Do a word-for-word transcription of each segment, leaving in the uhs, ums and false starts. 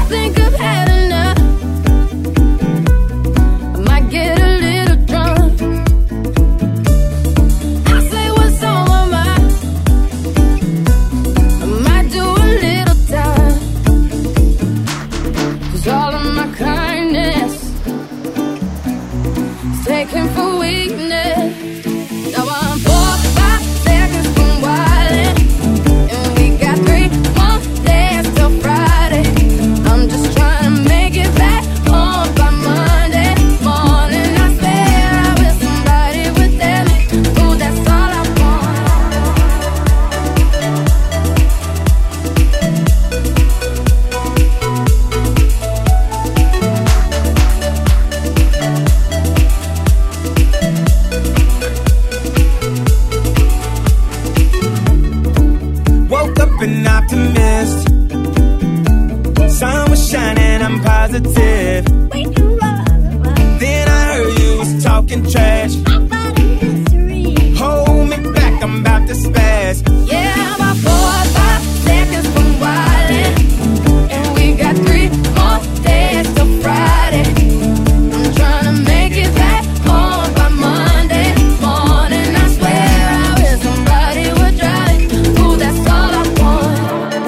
think I've had enough. I might get a little drunk. I'll say what's on my mind. I might do a little time. 'Cause all of my kindness is taken for weakness. Now I'm four, five seconds from wildin', and we got three more days till Friday. I'm just trying to make it back home by Monday morning. I swear I wish somebody would tell me, ooh, that's all I want. Woke up an optimist. Sun was shining, I'm positive. Then I heard you was talking trash. Hold me back, I'm about to spaz. Yeah, I'm about four or five seconds from wildin', and we got three more days till Friday. I'm trying to make it back home by Monday morning. I swear I wish somebody would drive me. Ooh, that's all I want.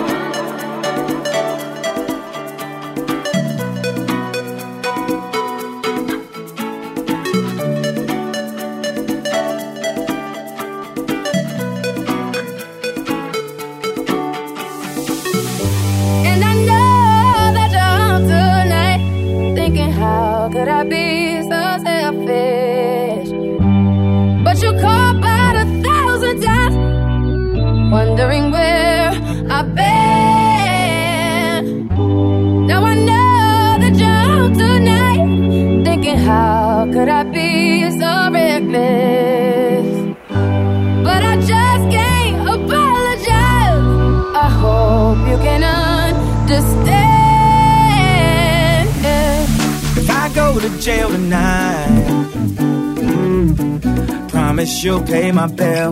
And I know that you're home tonight, thinking how could I be so selfish? But you called about a thousand times, wondering where I've been. Now I know that you're home tonight, thinking how could I be so reckless? But I just can't apologize. I hope you can understand. If I go to jail tonight, promise you'll pay my bill.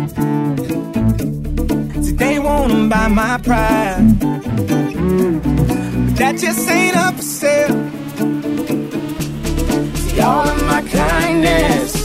See, they wanna buy my pride, but that just ain't up for sale. See, all of my kindness